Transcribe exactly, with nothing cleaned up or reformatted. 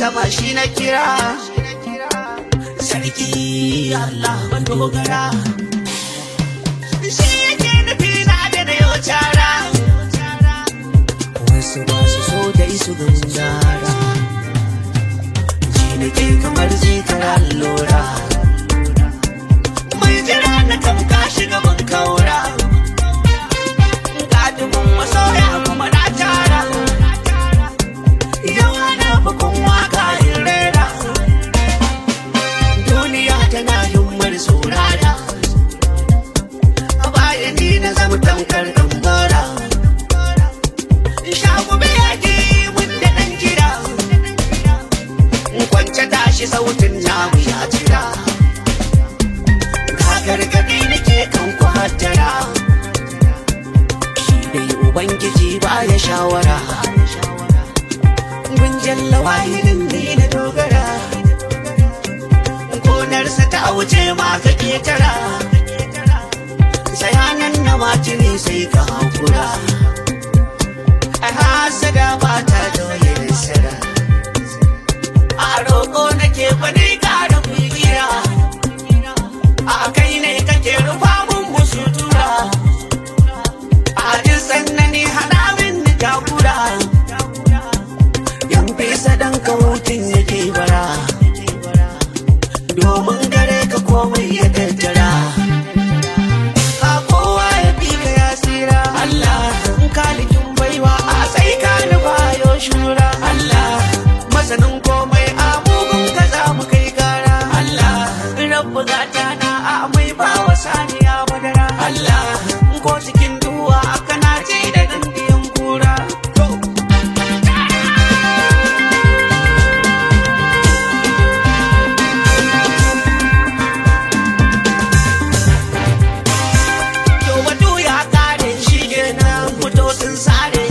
sama shi na kira, sarki Allah ban dogara. Shi yake nufi na da na yau cara, wasu ba su so da isu gangara. Ji nake kamar zikar allura, mai jira na tamka shi gaban kaura. Gadubin masoya kuma na tara, yawa na bukun waka in rera. Duniya tana himmar saurara, a bayan ni na zama tamkar ɗan bara. Shagube ya ke mun da ɗan jira, kwance tashi sautin namu ya jira. Ka gargaɗi nake kan ku hattara, shi dai Ubangiji ba ya shawara. Gun jalla wahidin ni na dogara, gonarsa ta wuce ma ka ketara. Sayanan na mace ne sai ka hakura, a hasada ba ta doye nasara. A roƙo nake bane ƙara kugira, a kai ne kake rufa mun musu tura. A jin sannani hana min ni takura, yan fesa ɗan kawutin yake bara. Domin gare ka komai ya tattara, ka kowa ya fi ka ya tsira. Allah kalikin baiwa a sai ka nufa yo shura. Allah masanin komai a mugun ka za mu kai gara. Allah rabbu gata na a mai bawa saniya madara. Allah ko cikin duwa kana ce da dindiyan kura. Yo batu ya kare shi kenan, fito sun sare